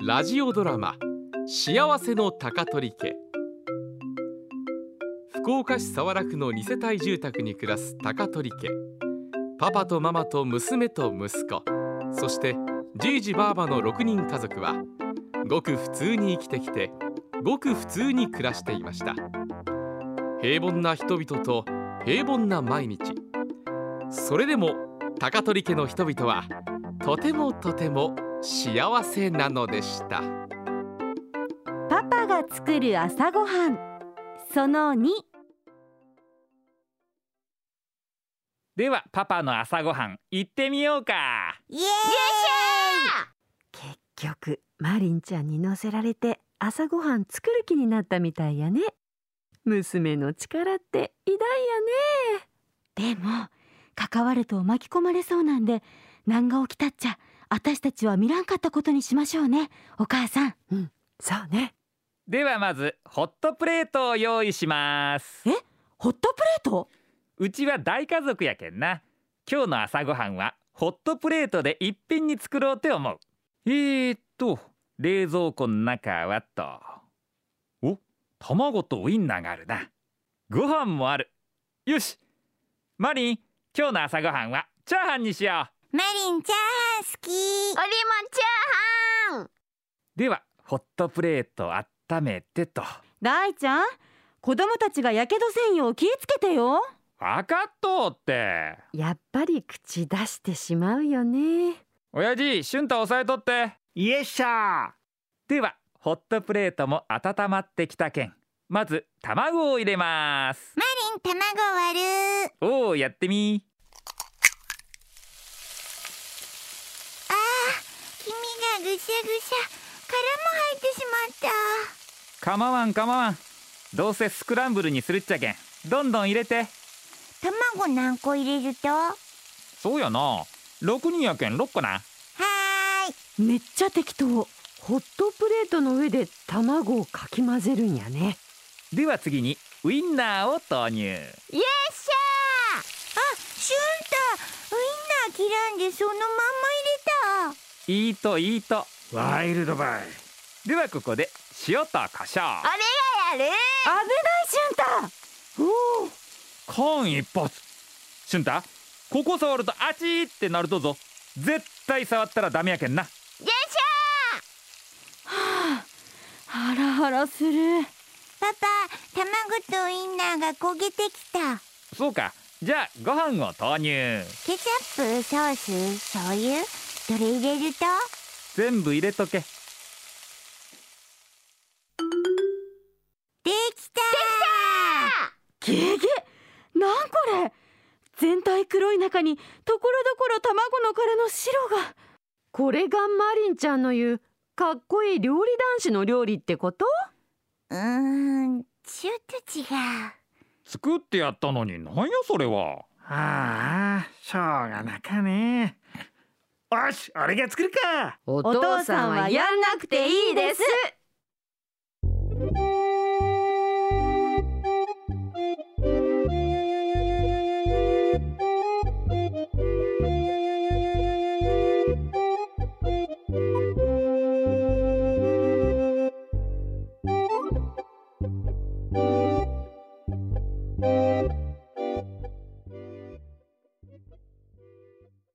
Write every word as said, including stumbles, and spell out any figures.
ラジオドラマ幸せの高取家。福岡市早良区のに世帯住宅に暮らす高取家。パパとママと娘と息子、そしてじいじばあばのろくにん家族はごく普通に生きてきて、ごく普通に暮らしていました。平凡な人々と平凡な毎日。それでも高取家の人々はとてもとても幸せなのでした。 パパが作る朝ごはんそのに。 ではパパの朝ごはん行ってみようか。 イエーイ。 結局マリンちゃんに乗せられて朝ごはん作る気になったみたいやね。娘の力って偉大やね。 でも関わると巻き込まれそうなんで、何が起きたっちゃ私たちは見らんかったことにしましょうね、お母さん。 うん、そうね。 ではまずホットプレートを用意します。 え、ホットプレート？ うちは大家族やけんな。今日の朝ごはんはホットプレートで一品に作ろうって思う。えーっと冷蔵庫の中はと、お、卵とウインナーがあるな。ご飯もある。よし、マリン、今日の朝ごはんはチャーハンにしよマリンチャーハン好き。オリもチャーハン。 ではホットプレート温めてと。 大ちゃん、子供たちがやけどせんよう気ぃつけてよ。 わかっとうって。 やっぱり口出してしまうよね。 親父、俊太押さえとって。 イエッシャー。 ではホットプレートも温まってきたけん、まず卵を入れます。 マリン、卵割る。 おー、やってみ。 あー、黄身がぐしゃぐしゃ、殻も入ってしまった。 構わん構わん、どうせスクランブルにするっちゃけん、どんどん入れて。 卵何個入れると？ そうやな、ろくにんやけんろっこな。 はーい。 めっちゃ適当。ホットプレートの上で卵をかき混ぜるんやね。 では次にウインナーを投入。 イエッシャー。あ、シュンタ、ウインナー切らんでそのまんま入れた。 いいといいと。 ワイルドバイ。 ではここで塩と胡椒。 あれがやる。 危ないシュンタ。 おお、間一髪。俊太、ここ触るとあちーってなるとぞ。絶対触ったらダメやけんな。 よいしょはあ、ハラハラする。 パパ、卵とウインナーが焦げてきた。 そうか、じゃあご飯を投入。 ケチャップ、ソース、醤油、どれ入れると？ 全部入れとけ。 できたゲゲ、なんこれ。全体黒い中にところどころ卵の殻の白が。 これがマリンちゃんの言うかっこいい料理男子の料理ってこと？ うーん、ちょっと違う。 作ってやったのになんやそれは。 ああ、しょうがなかね。よし、俺が作るか。 おお父さんはやんなくていいです。